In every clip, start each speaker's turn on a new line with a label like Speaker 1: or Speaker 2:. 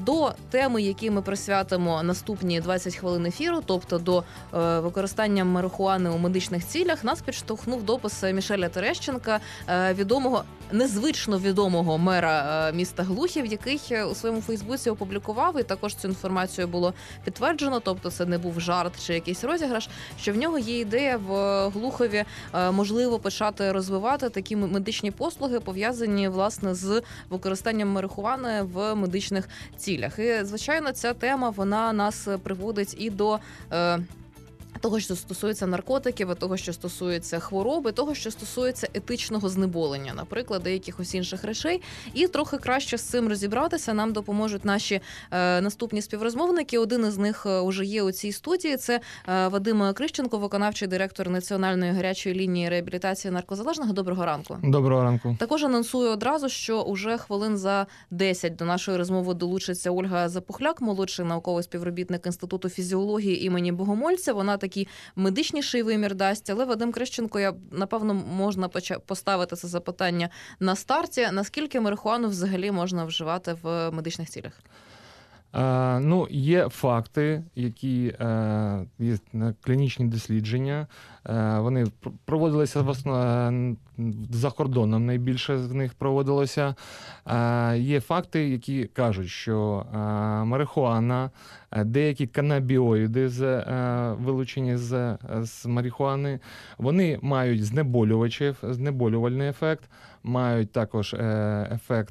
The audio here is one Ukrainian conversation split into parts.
Speaker 1: до теми, якій ми присвятимо наступні 20 хвилин ефіру, тобто до використання марихуани у медичних цілях, нас підштовхнув допис Мішеля Терещенка, відомого, незвично відомого мера міста Глухів, який у своєму Фейсбуці опублікував, і також цю інформацію було підтверджено, тобто це не був жарт чи якийсь розіграш, що в нього є ідея в Глухові, можливо, почати розвивати такі медичні послуги, пов'язані, власне, з використанням марихуани в медичних цілях. І, звичайно, ця тема, вона нас приводить і до того, що стосується наркотиків, того, що стосується хвороби, того, що стосується етичного знеболення, наприклад, деяких інших речей. І трохи краще з цим розібратися нам допоможуть наші наступні співрозмовники. Один із них уже є у цій студії. Це Вадим Крищенко, виконавчий директор Національної гарячої лінії реабілітації наркозалежних. Доброго ранку.
Speaker 2: Доброго ранку.
Speaker 1: Також анонсую одразу, що уже хвилин за 10 до нашої розмови долучиться Ольга Запухляк, молодший науковий співробітник Інституту фізіології імені Богомольця. Вона такий медичніший вимір дасть, але Вадим Крищенко, напевно, можна поставити це запитання на старті. Наскільки марихуану взагалі можна вживати в медичних цілях?
Speaker 2: Є факти, які є клінічні дослідження. Вони проводилися за кордоном, найбільше з них проводилося. Є факти, які кажуть, що марихуана, деякі канабіоїди, вилучені з марихуани, вони мають знеболювальний ефект, мають також ефект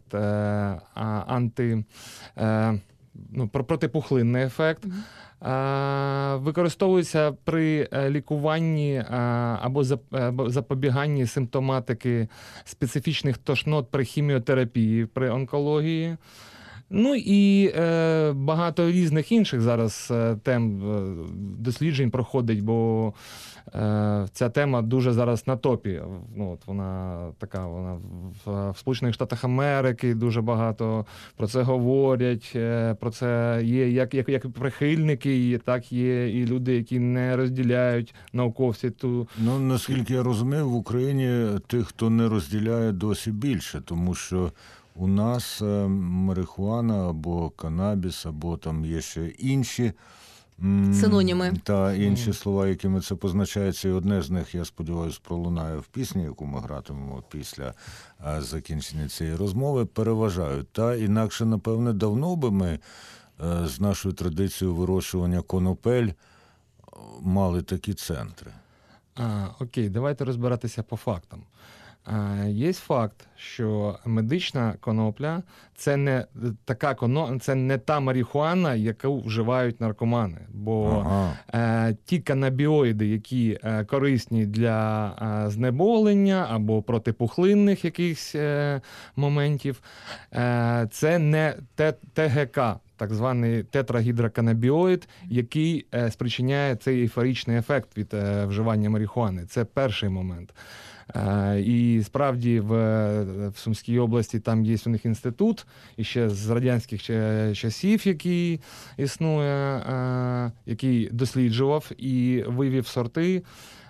Speaker 2: протипухлинний ефект. Використовується при лікуванні або запобіганні симптоматики специфічних тошнот при хіміотерапії, при онкології. І багато різних інших зараз тем досліджень проходить, бо ця тема дуже зараз на топі. Вона в Сполучених Штатах Америки дуже багато про це говорять, про це є як прихильники, так є і люди, які не розділяють, науковці.
Speaker 3: Наскільки я розумію, в Україні тих, хто не розділяє, досі більше, тому що у нас марихуана або канабіс, або там є ще інші
Speaker 1: синоніми.
Speaker 3: Та інші слова, якими це позначається. І одне з них, я сподіваюся, пролунає в пісні, яку ми гратимемо після закінчення цієї розмови, переважають. Та інакше, напевне, давно би ми з нашою традицією вирощування конопель мали такі центри.
Speaker 2: Окей, давайте розбиратися по фактам. Є факт, що медична конопля – це не та марихуана, яку вживають наркомани. Бо ті канабіоїди, які корисні для знеболення або протипухлинних якихось моментів, це не ТГК, так званий тетрагідроканабіоїд, який спричиняє цей ейфоричний ефект від вживання марихуани. Це перший момент. І справді в Сумській області там є у них інститут, і ще з радянських часів, який існує, який досліджував і вивів сорти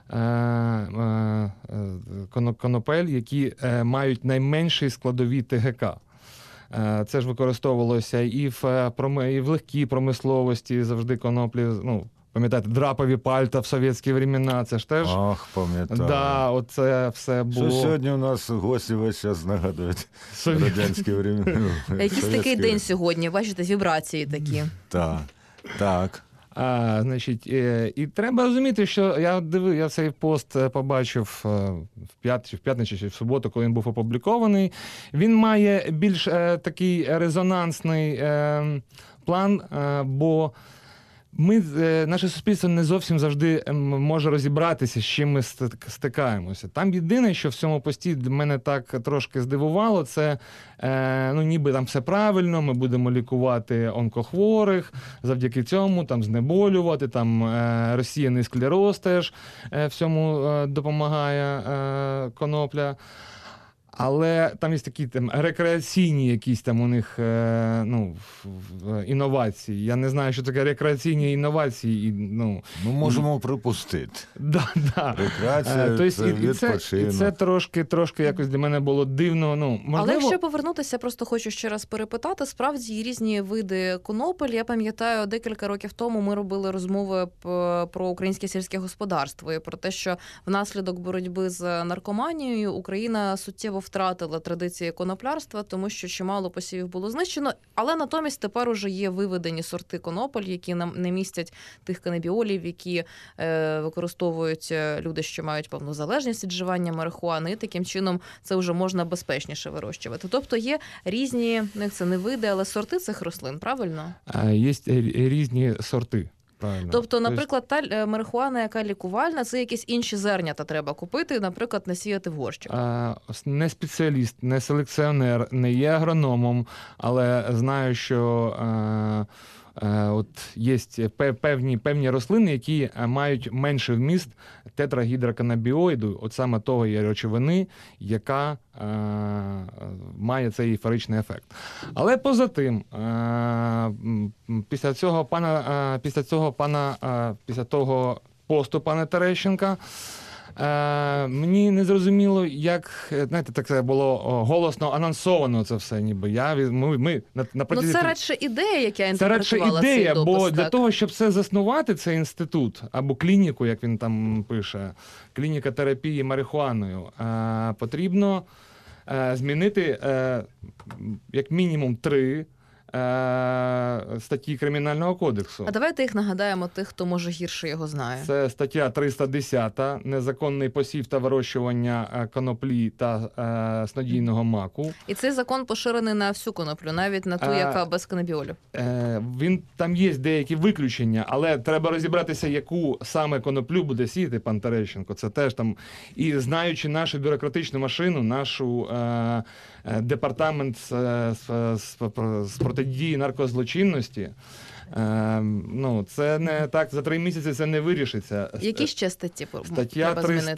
Speaker 2: конопель, які мають найменші складові ТГК. Це ж використовувалося і в легкій промисловості, завжди коноплі, пам'ятаєте, драпові пальта в совєтські времена, це ж теж...
Speaker 3: Пам'ятаю.
Speaker 2: Да, оце все було...
Speaker 3: Що сьогодні у нас гості весь час нагадують радянські времена.
Speaker 1: Якийсь такий день сьогодні, бачите, вібрації такі.
Speaker 3: Так.
Speaker 2: І треба розуміти, що я цей пост побачив в п'ятницю чи в суботу, коли він був опублікований. Він має більш такий резонансний план, бо наше суспільство не зовсім завжди може розібратися, з чим ми стикаємося. Там єдине, що в цьому пості мене так трошки здивувало, це ніби там все правильно, ми будемо лікувати онкохворих, завдяки цьому там знеболювати, там розсіяний склероз теж в цьому допомагає конопля. Але там є такі там рекреаційні якісь там у них інновації. Я не знаю, що таке рекреаційні інновації.
Speaker 3: Ми можемо припустити.
Speaker 2: Да.
Speaker 3: Рекреація, це відпочинок.
Speaker 2: І це трошки якось для мене було дивно. Можливо...
Speaker 1: Але якщо повернутися, просто хочу ще раз перепитати, справді є різні види конопель. Я пам'ятаю, декілька років тому ми робили розмови про українське сільське господарство і про те, що внаслідок боротьби з наркоманією Україна суттєво втратила традиції коноплярства, тому що чимало посівів було знищено, але натомість тепер уже є виведені сорти конопель, які не містять тих канабіолів, які використовують люди, що мають певну залежність від вживання марихуани, і таким чином це вже можна безпечніше вирощувати. Тобто є різні, це не види, але сорти цих рослин, правильно?
Speaker 2: Є різні сорти. Правильно.
Speaker 1: Тобто, наприклад, та марихуана, яка лікувальна, це якісь інші зернята треба купити, наприклад, не сіяти в горщик.
Speaker 2: Не спеціаліст, не селекціонер, не є агрономом, але знаю, що от є певні рослини, які мають менший вміст тетрагідроканабіоїду, от саме того є речовини, яка має цей ейфоричний ефект. Але поза тим, після того посту пана Терещенка, мені не зрозуміло, як, знаєте, так це було голосно анонсовано це все, ніби.
Speaker 1: Це радше ідея, як я інтерпретувала
Speaker 2: цей
Speaker 1: допис.
Speaker 2: Бо для того, щоб це заснувати, цей інститут, або клініку, як він там пише, клініка терапії марихуаною, потрібно змінити як мінімум 3 статті Кримінального кодексу.
Speaker 1: А давайте їх нагадаємо тих, хто, може, гірше його знає.
Speaker 2: Це стаття 310 «Незаконний посів та вирощування коноплі та снодійного маку».
Speaker 1: І цей закон поширений на всю коноплю, навіть на ту, яка без канабіолю.
Speaker 2: Там є деякі виключення, але треба розібратися, яку саме коноплю буде сіяти пан Терещенко. Це теж там, і знаючи нашу бюрократичну машину, нашу департамент з протидії наркозлочинності, це не так, за 3 місяці це не вирішиться.
Speaker 1: Які ще статті
Speaker 2: Стаття
Speaker 1: треба змінити?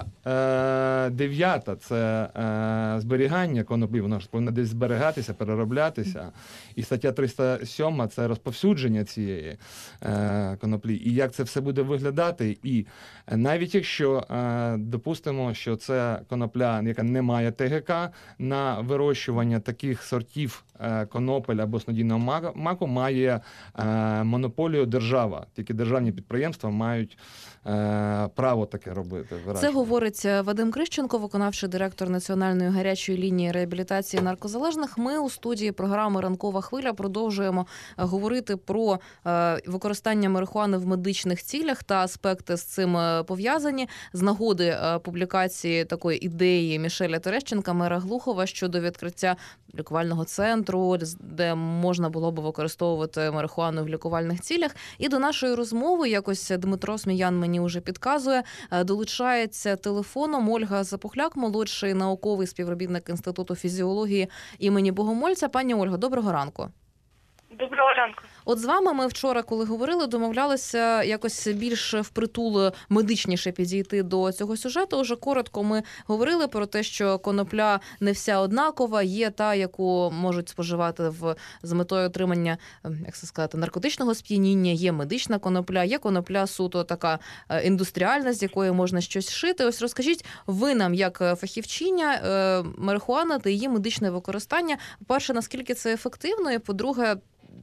Speaker 2: 309 – це зберігання коноплі, воно ж повинно десь зберігатися, перероблятися. І стаття 307 – це розповсюдження цієї коноплі. І як це все буде виглядати. І навіть якщо допустимо, що це конопля, яка не має ТГК, на вирощування таких сортів конопель або снодійного маку має монополію держава. Тільки державні підприємства мають право таке робити.
Speaker 1: Це говорить Вадим Крищенко, виконавчий директор Національної гарячої лінії реабілітації наркозалежних. Ми у студії програми «Ранкова хвиля» продовжуємо говорити про використання марихуани в медичних цілях та аспекти з цим пов'язані. З нагоди публікації такої ідеї Мішеля Терещенка, мера Глухова, щодо відкриття лікувального центру, де можна було б використовувати марихуану в лікувальних цілях. І до нашої розмови якось Дмитро Сміян мені вже підказує, долучається телефоном Ольга Запухляк, молодший науковий співробітник Інституту фізіології імені Богомольця. Пані Ольго, доброго ранку.
Speaker 4: Доброго ранку.
Speaker 1: От з вами ми вчора, коли говорили, домовлялися якось більш впритул медичніше підійти до цього сюжету. Уже коротко ми говорили про те, що конопля не вся однакова, є та, яку можуть споживати з метою отримання, як це сказати, наркотичного сп'яніння, є медична конопля, є конопля суто така індустріальна, з якої можна щось шити. Ось розкажіть ви нам, як фахівчиня, марихуана та її медичне використання. По-перше, наскільки це ефективно, і по-друге,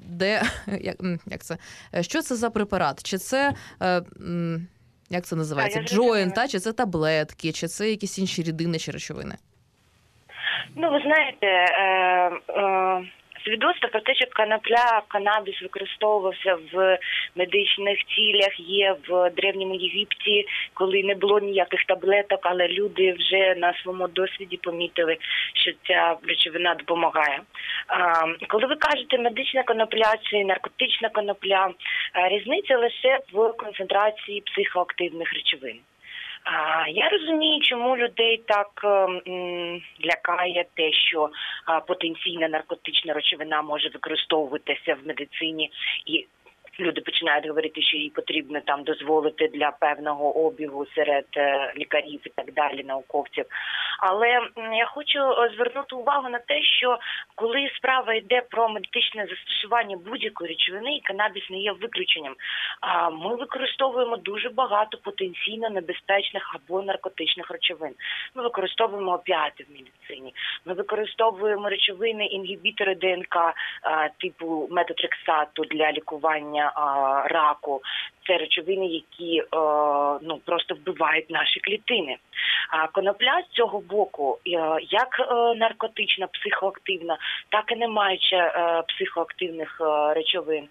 Speaker 1: що це за препарат? Чи це, як це називається, джойнт, чи це таблетки, чи це якісь інші рідини чи речовини?
Speaker 4: Ви знаєте, свідоцтво про те, що канабіс використовувався в медичних цілях, є в Древньому Єгипті, коли не було ніяких таблеток, але люди вже на своєму досвіді помітили, що ця речовина допомагає. Коли ви кажете медична конопля чи наркотична конопля, різниця лише в концентрації психоактивних речовин. Я розумію, чому людей так лякає те, що потенційна наркотична речовина може використовуватися в медицині і Люди починають говорити, що її потрібно там дозволити для певного обігу серед лікарів і так далі, науковців. Але я хочу звернути увагу на те, що коли справа йде про медичне застосування будь-якої речовини, і канабіс не є виключенням, ми використовуємо дуже багато потенційно небезпечних або наркотичних речовин. Ми використовуємо опіати в медицині, ми використовуємо речовини, інгібітори ДНК типу метотрексату для лікування раку. Це речовини, які просто вбивають наші клітини. Конопля з цього боку, як наркотична, психоактивна, так і не маючи психоактивних речовин,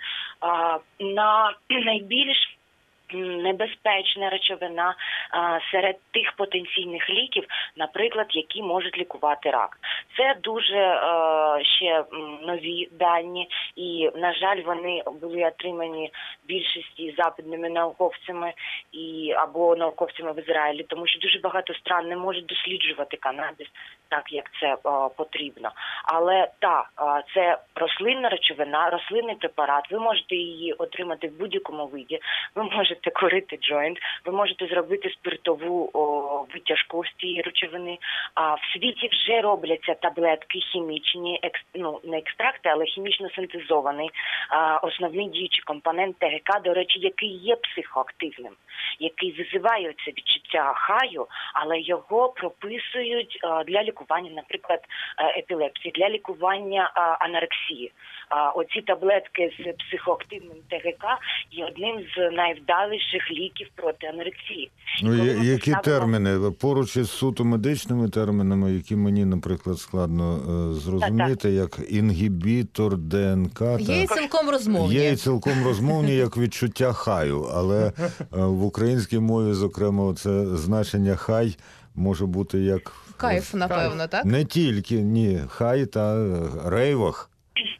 Speaker 4: на найбільш небезпечна речовина серед тих потенційних ліків, наприклад, які можуть лікувати рак. Це дуже ще нові дані, і, на жаль, вони були отримані більшості западними науковцями або науковцями в Ізраїлі, тому що дуже багато стран не можуть досліджувати канабіс так, як це потрібно. Але це рослинна речовина, рослинний препарат. Ви можете її отримати в будь-якому виді. Ви можете курити джойнт, ви можете зробити спиртову витяжку з цієї речовини. В світі вже робляться таблетки хімічні, не екстракти, але хімічно синтезований основний діючий компонент ТГК, до речі, який є психоактивним, який визиває це відчуття хаю, але його прописують для лікування, наприклад, епілепсії, для лікування анорексії. Оці таблетки з психоактивним ТГК є одним з найвдаліших ліків проти анорексії.
Speaker 3: Які терміни? Поруч із суто медичними термінами, які мені, наприклад, складно зрозуміти, як інгібітор ДНК.
Speaker 1: Є і цілком розмовні.
Speaker 3: Є і цілком розмовні, як відчуття хаю, але в українській мові, зокрема, це значення хай може бути як...
Speaker 1: Кайф, напевно, так?
Speaker 3: Не тільки, ні, хай та рейвах.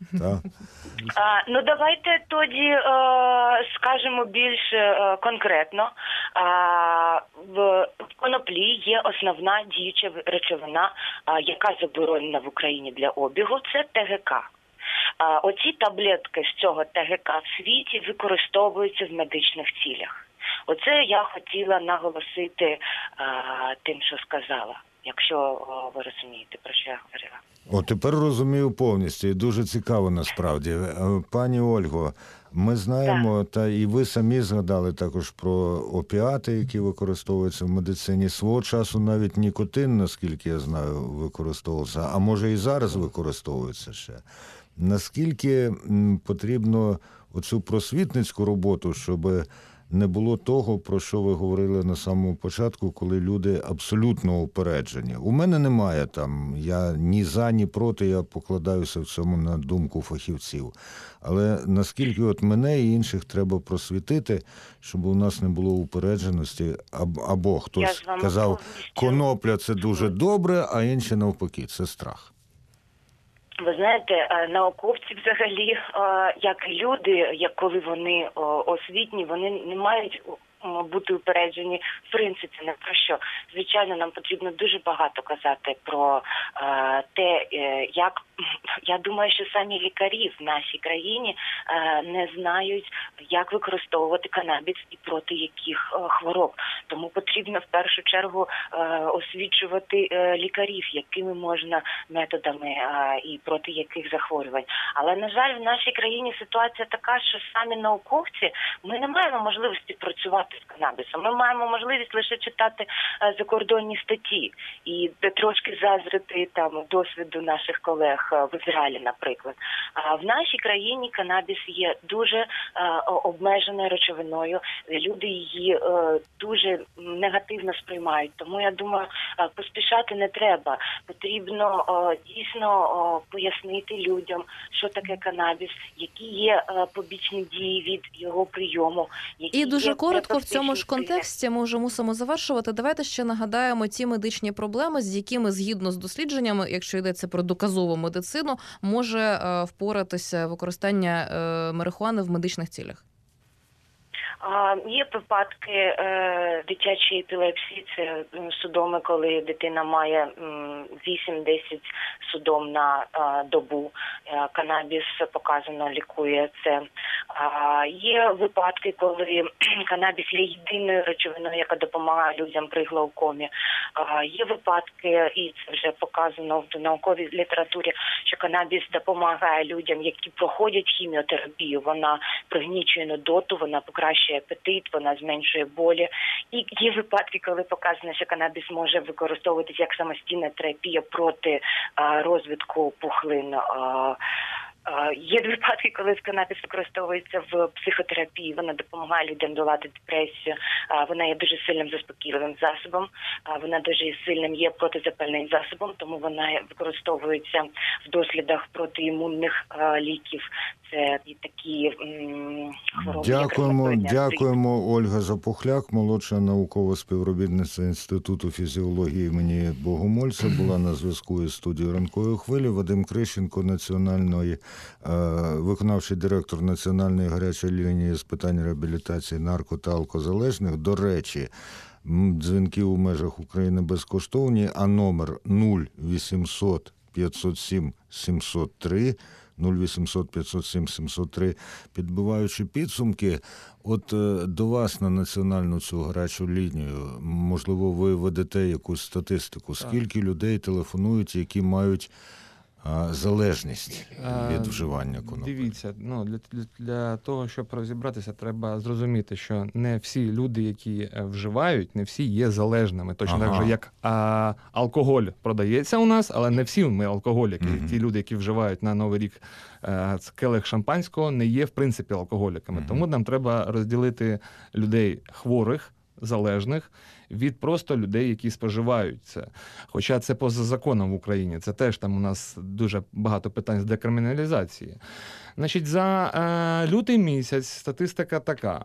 Speaker 4: Давайте тоді скажемо більш конкретно. В коноплі є основна діюча речовина, яка заборонена в Україні для обігу, це ТГК. Оці таблетки з цього ТГК в світі використовуються в медичних цілях. Оце я хотіла наголосити тим, що сказала, якщо ви розумієте, про що я говорила.
Speaker 3: Тепер розумію повністю, і дуже цікаво насправді. Пані Ольго, ми знаємо, та і ви самі згадали також про опіати, які використовуються в медицині. Свого часу навіть нікотин, наскільки я знаю, використовувався, а може і зараз використовується ще. Наскільки потрібно оцю просвітницьку роботу, щоб не було того, про що ви говорили на самому початку, коли люди абсолютно упереджені. У мене немає там, я ні за, ні проти, я покладаюся в цьому на думку фахівців. Але наскільки мене і інших треба просвітити, щоб у нас не було упередженості, або хтось казав, конопля – це дуже добре, а інші навпаки – це страх.
Speaker 4: Ви знаєте, науковці взагалі, як і люди, коли вони освітні, вони не мають бути упереджені в принципі не про що. Звичайно, нам потрібно дуже багато казати про те, як, я думаю, що самі лікарі в нашій країні не знають, як використовувати канабіс і проти яких хвороб. Тому потрібно в першу чергу освічувати лікарів, якими можна методами і проти яких захворювань. Але, на жаль, в нашій країні ситуація така, що самі науковці, ми не маємо можливості працювати з канабісом. Ми маємо можливість лише читати закордонні статті і трошки заздрити там досвіду наших колег в Ізраїлі, наприклад. А в нашій країні канабіс є дуже обмеженою речовиною. Люди її дуже негативно сприймають. Тому, я думаю, поспішати не треба. Потрібно дійсно пояснити людям, що таке канабіс, які є побічні дії від його прийому.
Speaker 1: І дуже коротко в цьому ж контексті ми вже мусимо завершувати. Давайте ще нагадаємо ті медичні проблеми, з якими, згідно з дослідженнями, якщо йдеться про доказову медицину, може впоратися використання марихуани в медичних цілях.
Speaker 4: Є випадки дитячої епілепсії, це судоми, коли дитина має 8-10 судом на добу. Канабіс показано лікує це. Є випадки, коли канабіс є єдиною речовиною, яка допомагає людям при глаукомі. Є випадки, і це вже показано в науковій літературі, що канабіс допомагає людям, які проходять хіміотерапію. Вона пригнічує нудоту, вона покращує апетит, вона зменшує болі. І є випадки, коли показано, що канабіс може використовуватися як самостійна терапія проти розвитку пухлин. Є випадки, коли канабіс використовується в психотерапії, вона допомагає людям долати депресію, вона є дуже сильним заспокійливим засобом, вона дуже сильним є протизапальним засобом, тому вона використовується в дослідах протиімунних ліків. Це і такі хвороби.
Speaker 3: Дякуємо, Ольга Запухляк, молодша наукова співробітниця Інституту фізіології імені Богомольця, була на зв'язку із студією «Ранкової хвилі». Вадим Крищенко, виконавчий директор Національної гарячої лінії з питань реабілітації нарко- та алкозалежних. До речі, дзвінки у межах України безкоштовні, а номер 0800 507 703, 0800 507 703, підбиваючи підсумки, от до вас на національну цю гарячу лінію, можливо, ви ведете якусь статистику, скільки людей телефонують, які мають залежність від вживання конопель?
Speaker 2: Дивіться, для того, щоб розібратися, треба зрозуміти, що не всі люди, які вживають, не всі є залежними. Точно так же, як алкоголь продається у нас, але не всі ми алкоголіки. Ті люди, які вживають на Новий рік келих шампанського, не є, в принципі, алкоголіками. Тому нам треба розділити людей хворих, залежних, від просто людей, які споживають це. Хоча це поза законом в Україні. Це теж там у нас дуже багато питань з декриміналізації. Значить, за лютий місяць статистика така.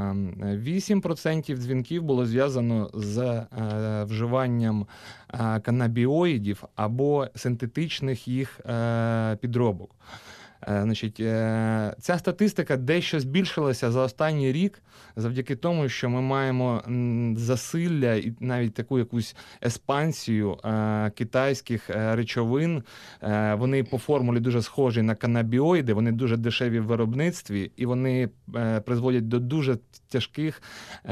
Speaker 2: 8% дзвінків було зв'язано з вживанням канабіоїдів або синтетичних їх підробок. Значить, ця статистика дещо збільшилася за останній рік завдяки тому, що ми маємо засилля і навіть таку якусь еспансію китайських речовин. Вони по формулі дуже схожі на канабіоїди, вони дуже дешеві в виробництві і вони призводять до дуже тяжких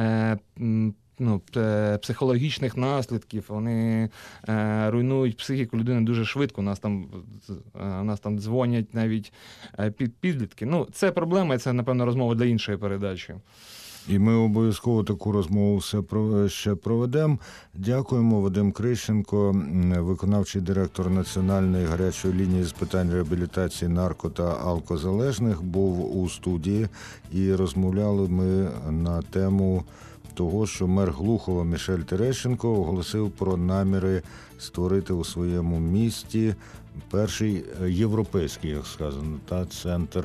Speaker 2: психологічних наслідків, вони руйнують психіку людини дуже швидко. У нас там дзвонять навіть підлітки. Це проблема, і це, напевно, розмова для іншої передачі.
Speaker 3: І ми обов'язково таку розмову ще проведемо. Дякуємо. Вадим Крищенко, виконавчий директор Національної гарячої лінії з питань реабілітації нарко- та алкозалежних, був у студії. І розмовляли ми на тему того, що мер Глухова Мішель Терещенко оголосив про наміри створити у своєму місті перший європейський, як сказано, центр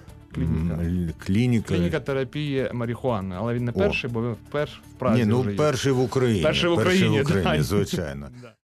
Speaker 2: Клініка терапії марихуани. Але він не перший, бо в Празі вже є.
Speaker 3: Перший в Україні.
Speaker 2: Перший в Україні,
Speaker 3: звичайно.